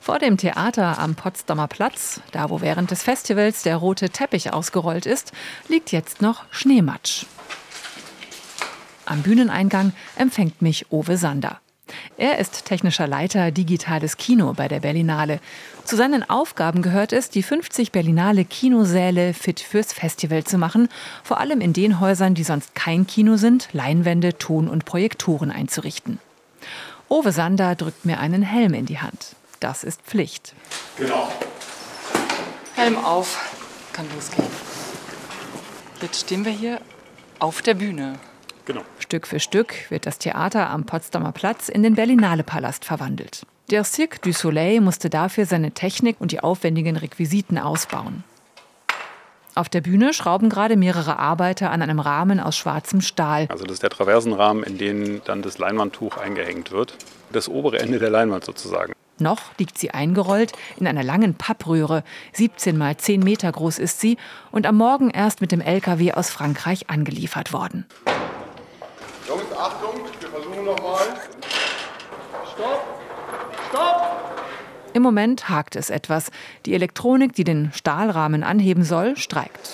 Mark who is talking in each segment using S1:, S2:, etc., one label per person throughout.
S1: Vor dem Theater am Potsdamer Platz, da wo während des Festivals der rote Teppich ausgerollt ist, liegt jetzt noch Schneematsch. Am Bühneneingang empfängt mich Owe Sander. Er ist technischer Leiter Digitales Kino bei der Berlinale. Zu seinen Aufgaben gehört es, die 50 Berlinale Kinosäle fit fürs Festival zu machen, vor allem in den Häusern, die sonst kein Kino sind, Leinwände, Ton- und Projektoren einzurichten. Owe Sander drückt mir einen Helm in die Hand. Das ist Pflicht.
S2: Genau.
S1: Helm auf, kann losgehen. Jetzt stehen wir hier auf der Bühne.
S2: Genau.
S1: Stück für Stück wird das Theater am Potsdamer Platz in den Berlinale-Palast verwandelt. Der Cirque du Soleil musste dafür seine Technik und die aufwendigen Requisiten ausbauen. Auf der Bühne schrauben gerade mehrere Arbeiter an einem Rahmen aus schwarzem Stahl.
S2: Also das ist der Traversenrahmen, in den dann das Leinwandtuch eingehängt wird. Das obere Ende der Leinwand sozusagen.
S1: Noch liegt sie eingerollt in einer langen Pappröhre. 17 mal 10 Meter groß ist sie und am Morgen erst mit dem LKW aus Frankreich angeliefert worden.
S3: Jungs, Achtung, wir versuchen nochmal. Stopp! Stopp!
S1: Im Moment hakt es etwas. Die Elektronik, die den Stahlrahmen anheben soll, streikt.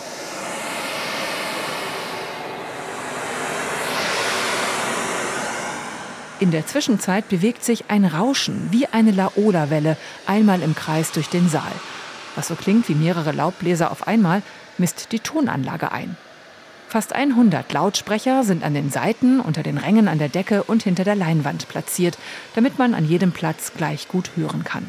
S1: In der Zwischenzeit bewegt sich ein Rauschen, wie eine Laola-Welle, einmal im Kreis durch den Saal. Was so klingt wie mehrere Laubbläser auf einmal, misst die Tonanlage ein. Fast 100 Lautsprecher sind an den Seiten, unter den Rängen an der Decke und hinter der Leinwand platziert, damit man an jedem Platz gleich gut hören kann.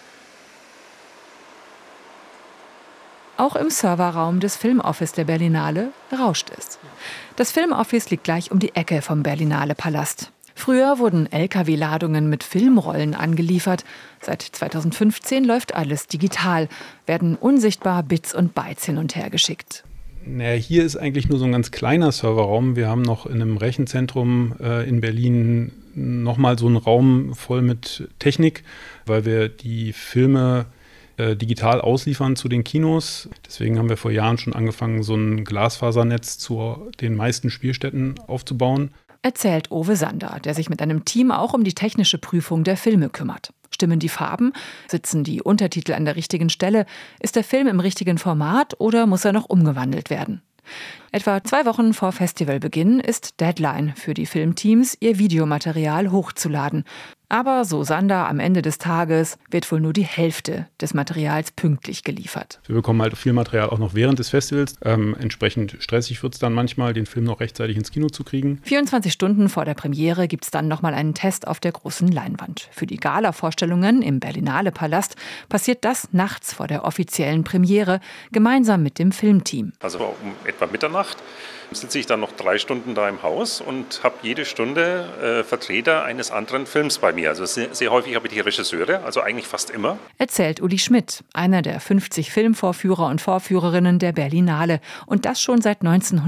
S1: Auch im Serverraum des Filmoffice der Berlinale rauscht es. Das Filmoffice liegt gleich um die Ecke vom Berlinale-Palast. Früher wurden LKW-Ladungen mit Filmrollen angeliefert. Seit 2015 läuft alles digital, werden unsichtbar Bits und Bytes hin und her geschickt.
S2: Naja, hier ist eigentlich nur so ein ganz kleiner Serverraum. Wir haben noch in einem Rechenzentrum in Berlin nochmal so einen Raum voll mit Technik, weil wir die Filme digital ausliefern zu den Kinos. Deswegen haben wir vor Jahren schon angefangen, so ein Glasfasernetz zu den meisten Spielstätten aufzubauen.
S1: Erzählt Owe Sander, der sich mit einem Team auch um die technische Prüfung der Filme kümmert. Stimmen die Farben? Sitzen die Untertitel an der richtigen Stelle? Ist der Film im richtigen Format oder muss er noch umgewandelt werden? Etwa 2 Wochen vor Festivalbeginn ist Deadline für die Filmteams, ihr Videomaterial hochzuladen. Aber, so Sander, am Ende des Tages wird wohl nur die Hälfte des Materials pünktlich geliefert.
S2: Wir bekommen halt viel Material auch noch während des Festivals. Entsprechend stressig wird es dann manchmal, den Film noch rechtzeitig ins Kino zu kriegen.
S1: 24 Stunden vor der Premiere gibt es dann nochmal einen Test auf der großen Leinwand. Für die Gala-Vorstellungen im Berlinale-Palast passiert das nachts vor der offiziellen Premiere, gemeinsam mit dem Filmteam.
S4: Also um etwa Mitternacht sitze ich dann noch 3 Stunden da im Haus und habe jede Stunde Vertreter eines anderen Films bei mir. Also sehr häufig habe ich die Regisseure, also eigentlich fast immer.
S1: Erzählt Uli Schmidt, einer der 50 Filmvorführer und Vorführerinnen der Berlinale. Und das schon seit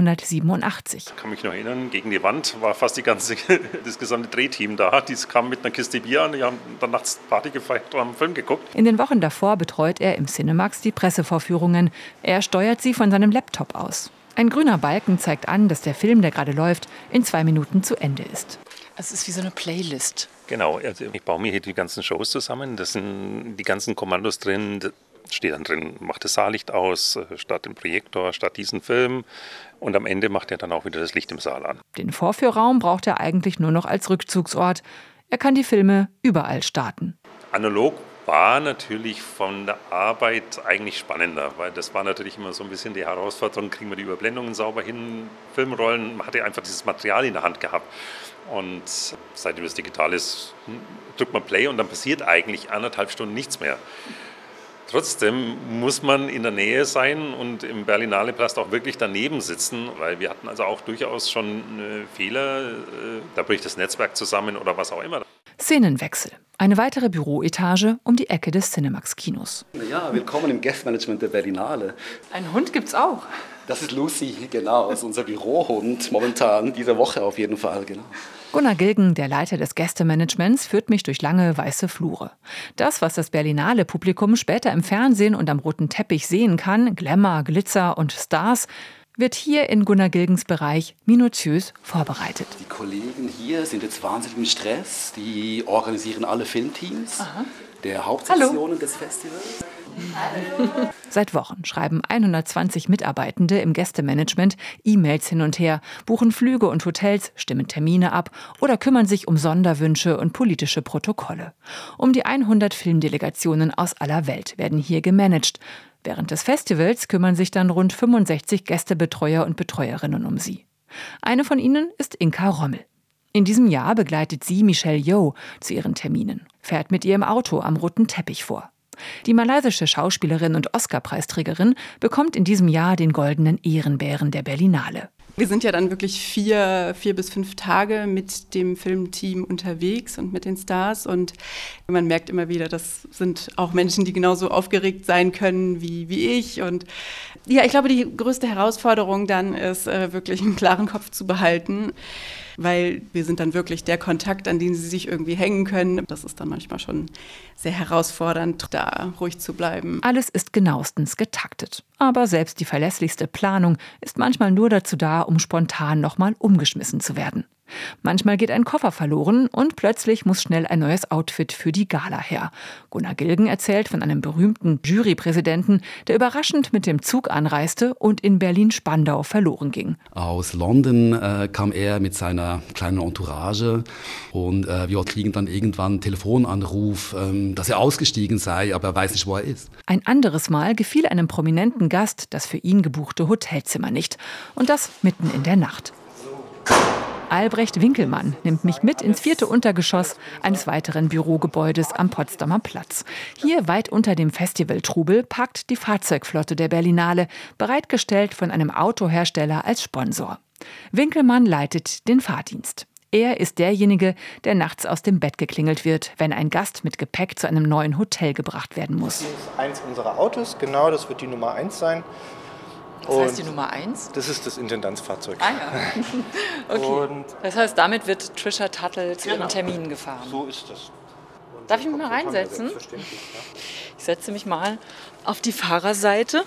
S1: 1987.
S4: Ich kann mich noch erinnern, gegen die Wand war fast das gesamte Drehteam da. Die kamen mit einer Kiste Bier an, die haben dann nachts Party gefeiert und haben einen Film geguckt.
S1: In den Wochen davor betreut er im Cinemax die Pressevorführungen. Er steuert sie von seinem Laptop aus. Ein grüner Balken zeigt an, dass der Film, der gerade läuft, in 2 Minuten zu Ende ist.
S5: Es ist wie so eine Playlist.
S4: Genau, also ich baue mir hier die ganzen Shows zusammen. Da sind die ganzen Kommandos drin. Da steht dann drin, macht das Saallicht aus, statt dem Projektor, statt diesen Film. Und am Ende macht er dann auch wieder das Licht im Saal an.
S1: Den Vorführraum braucht er eigentlich nur noch als Rückzugsort. Er kann die Filme überall starten.
S4: Analog war natürlich von der Arbeit eigentlich spannender, weil das war natürlich immer so ein bisschen die Herausforderung, kriegen wir die Überblendungen sauber hin, Filmrollen, man hatte einfach dieses Material in der Hand gehabt. Und seitdem es digital ist, drückt man Play und dann passiert eigentlich 1,5 Stunden nichts mehr. Trotzdem muss man in der Nähe sein und im Berlinale Palast auch wirklich daneben sitzen, weil wir hatten also auch durchaus schon Fehler, da bricht das Netzwerk zusammen oder was auch immer.
S1: Szenenwechsel. Eine weitere Büroetage um die Ecke des Cinemax-Kinos.
S6: Ja, willkommen im Guestmanagement der Berlinale.
S1: Einen Hund gibt's auch.
S6: Das ist Lucy, genau. Das ist unser Bürohund momentan, diese Woche auf jeden Fall, genau.
S1: Gunnar Gilgen, der Leiter des Gästemanagements, führt mich durch lange weiße Flure. Das, was das Berlinale-Publikum später im Fernsehen und am roten Teppich sehen kann, Glamour, Glitzer und Stars, wird hier in Gunnar Gilgens Bereich minutiös vorbereitet.
S6: Die Kollegen hier sind jetzt wahnsinnig im Stress. Die organisieren alle Filmteams.
S1: Aha.
S6: der Hauptsektionen des Festivals.
S1: Seit Wochen schreiben 120 Mitarbeitende im Gästemanagement E-Mails hin und her, buchen Flüge und Hotels, stimmen Termine ab oder kümmern sich um Sonderwünsche und politische Protokolle. Um die 100 Filmdelegationen aus aller Welt werden hier gemanagt. Während des Festivals kümmern sich dann rund 65 Gästebetreuer und Betreuerinnen um sie. Eine von ihnen ist Inka Rommel. In diesem Jahr begleitet sie Michelle Yeoh zu ihren Terminen, fährt mit ihr im Auto am roten Teppich vor. Die malaysische Schauspielerin und Oscar-Preisträgerin bekommt in diesem Jahr den Goldenen Ehrenbären der Berlinale.
S7: Wir sind ja dann wirklich 4 bis 5 Tage mit dem Filmteam unterwegs und mit den Stars. Und man merkt immer wieder, das sind auch Menschen, die genauso aufgeregt sein können wie ich. Und ja, ich glaube, die größte Herausforderung dann ist, wirklich einen klaren Kopf zu behalten. Weil wir sind dann wirklich der Kontakt, an den sie sich irgendwie hängen können. Das ist dann manchmal schon sehr herausfordernd, da ruhig zu bleiben.
S1: Alles ist genauestens getaktet. Aber selbst die verlässlichste Planung ist manchmal nur dazu da, um spontan nochmal umgeschmissen zu werden. Manchmal geht ein Koffer verloren und plötzlich muss schnell ein neues Outfit für die Gala her. Gunnar Gilgen erzählt von einem berühmten Jurypräsidenten, der überraschend mit dem Zug anreiste und in Berlin-Spandau verloren ging.
S6: Aus London kam er mit seiner kleinen Entourage und wir kriegen dann irgendwann einen Telefonanruf, dass er ausgestiegen sei, aber er weiß nicht, wo er ist.
S1: Ein anderes Mal gefiel einem prominenten Gast das für ihn gebuchte Hotelzimmer nicht. Und das mitten in der Nacht. Albrecht Winkelmann nimmt mich mit ins 4. Untergeschoss eines weiteren Bürogebäudes am Potsdamer Platz. Hier weit unter dem Festivaltrubel parkt die Fahrzeugflotte der Berlinale, bereitgestellt von einem Autohersteller als Sponsor. Winkelmann leitet den Fahrdienst. Er ist derjenige, der nachts aus dem Bett geklingelt wird, wenn ein Gast mit Gepäck zu einem neuen Hotel gebracht werden muss.
S8: Das ist eins unserer Autos, genau, das wird die Nummer 1 sein.
S5: Was heißt die Nummer 1?
S8: Das ist das Intendanzfahrzeug.
S5: Ah ja. Okay. Und das heißt, damit wird Trisha Tuttle zu ihren Terminen gefahren.
S8: So ist das.
S5: Darf ich mich mal reinsetzen?
S8: Selbstverständlich, ja.
S5: Ich setze mich mal auf die Fahrerseite.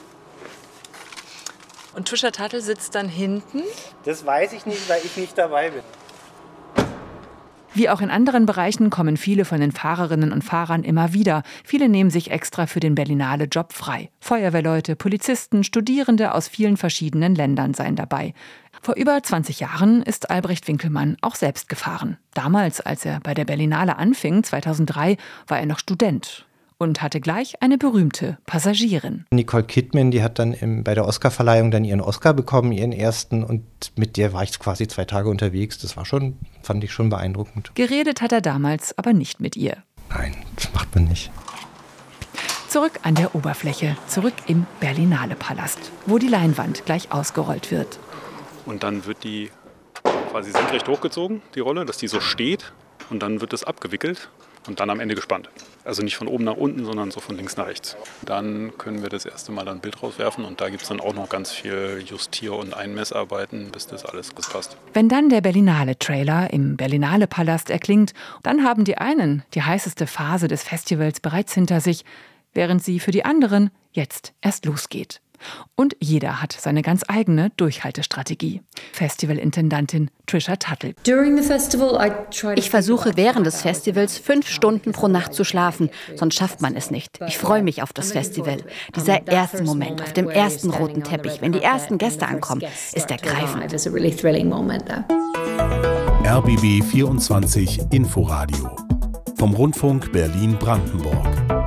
S5: Und Trisha Tuttle sitzt dann hinten.
S8: Das weiß ich nicht, weil ich nicht dabei bin.
S1: Wie auch in anderen Bereichen kommen viele von den Fahrerinnen und Fahrern immer wieder. Viele nehmen sich extra für den Berlinale Job frei. Feuerwehrleute, Polizisten, Studierende aus vielen verschiedenen Ländern seien dabei. Vor über 20 Jahren ist Albrecht Winkelmann auch selbst gefahren. Damals, als er bei der Berlinale anfing, 2003, war er noch Student und hatte gleich eine berühmte Passagierin.
S8: Nicole Kidman, die hat dann bei der Oscarverleihung dann ihren Oscar bekommen, ihren ersten. Und mit der war ich quasi 2 Tage unterwegs. Das war schon, fand ich schon beeindruckend.
S1: Geredet hat er damals aber nicht mit ihr.
S8: Nein, das macht man nicht.
S1: Zurück an der Oberfläche, zurück im Berlinale-Palast, wo die Leinwand gleich ausgerollt wird.
S2: Und dann wird die quasi senkrecht hochgezogen, die Rolle, dass die so steht. Und dann wird es abgewickelt und dann am Ende gespannt. Also nicht von oben nach unten, sondern so von links nach rechts. Dann können wir das erste Mal ein Bild rauswerfen und da gibt es dann auch noch ganz viel Justier- und Einmessarbeiten, bis das alles passt.
S1: Wenn dann der Berlinale-Trailer im Berlinale-Palast erklingt, dann haben die einen die heißeste Phase des Festivals bereits hinter sich, während sie für die anderen jetzt erst losgeht. Und jeder hat seine ganz eigene Durchhaltestrategie. Festivalintendantin Trisha Tuttle.
S9: Ich versuche während des Festivals 5 Stunden pro Nacht zu schlafen, sonst schafft man es nicht. Ich freue mich auf das Festival. Dieser erste Moment auf dem ersten roten Teppich, wenn die ersten Gäste ankommen, ist ergreifend.
S10: RBB 24 Inforadio vom Rundfunk Berlin-Brandenburg.